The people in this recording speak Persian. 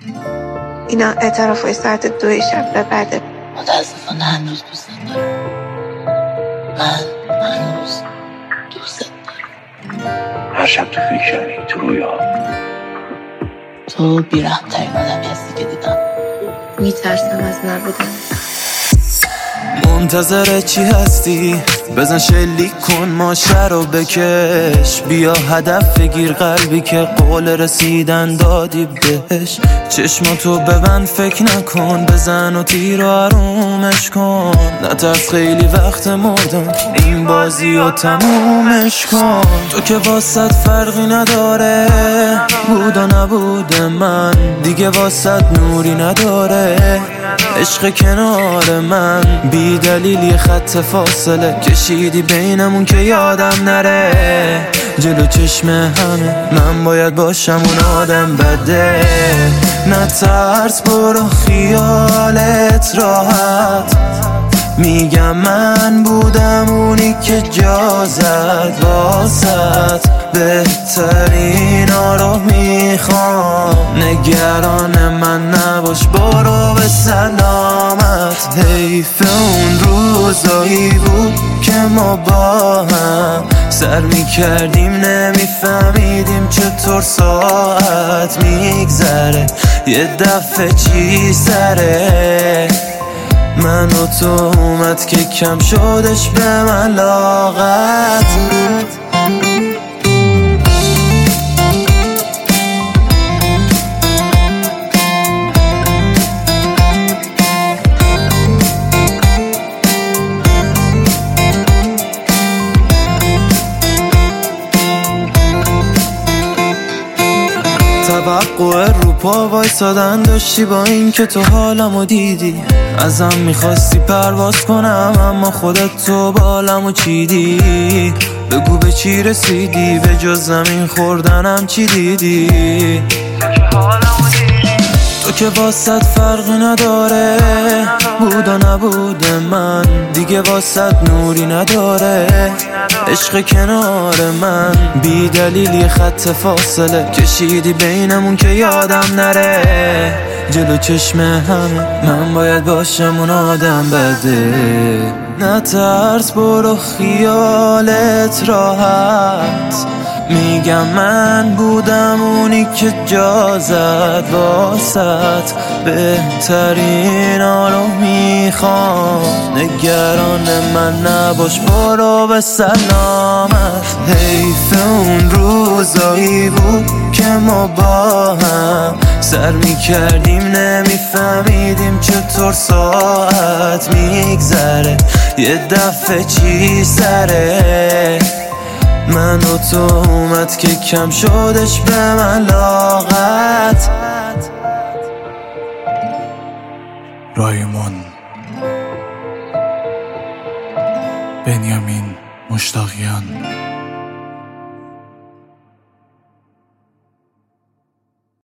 اینا اعترافای ساعت 2 شب به بعده. متاسفانه هنوز دوست دارم. من هنوز دوست دارم. هر شب تو فکرمی، تو رویا. تو بیرحم‌ترین آدمی هستی که دیدم. میترسم از نبودن. منتظر چی هستی؟ بزن شلیک کن ماشه رو بکش، بیا هدف بگیر قلبی که قول رسیدن دادی بهش. چشماتو ببند فکر نکن، بزن و تیر و آرومش کن. نترس خیلی وقت مردن، این بازی رو تمومش کن. تو که واسط فرقی نداره، بود و نبود من دیگه واسط نوری نداره. عشق کنار من بی دلیل یه خط فاصله کشیدی بینمون که یادم نره. جلو چشم همه من باید باشم اون آدم بده. نترس برو خیالت راحت، میگم من بودم اونی که جا زد واسط. بهترین ها رو میخوام، نگران من نباش برو به سلامت. حیف اون روزایی بود که ما با هم سر میکردیم نمیفهمیدیم چطور ساعت میگذره. یه دفعه چی سره من و تو اومد که کم شدش به من لاغت. توقع رو پا وایسادن داشتی با این که تو حالمو دیدی. ازم میخواستی پرواز کنم اما خودت تو بالمو چیدی. بگو به چی رسیدی به جز زمین خوردنم چی دیدی. تو که واسط فرقی نداره، بود و نبود من دیگه واسط نوری نداره. عشق کنار من بی دلیل یه خط فاصله کشیدی بینمون که یادم نره. جلو چشم همه من باید باشم اون آدم بده. نترس برو خیالت راحت، میگم من بودم اونی که جا زد واسط. بهترین ها رو میخوام، نگران من نباش برو به سلامت. حیف اون روزایی بود که ما با هم سر میکردیم نمیفهمیدیم چطور ساعت میگذره. یه دفعه چی سره من و تو اومد که کم شدش به من لاغت. رایمون بنیامین مشتاقیان.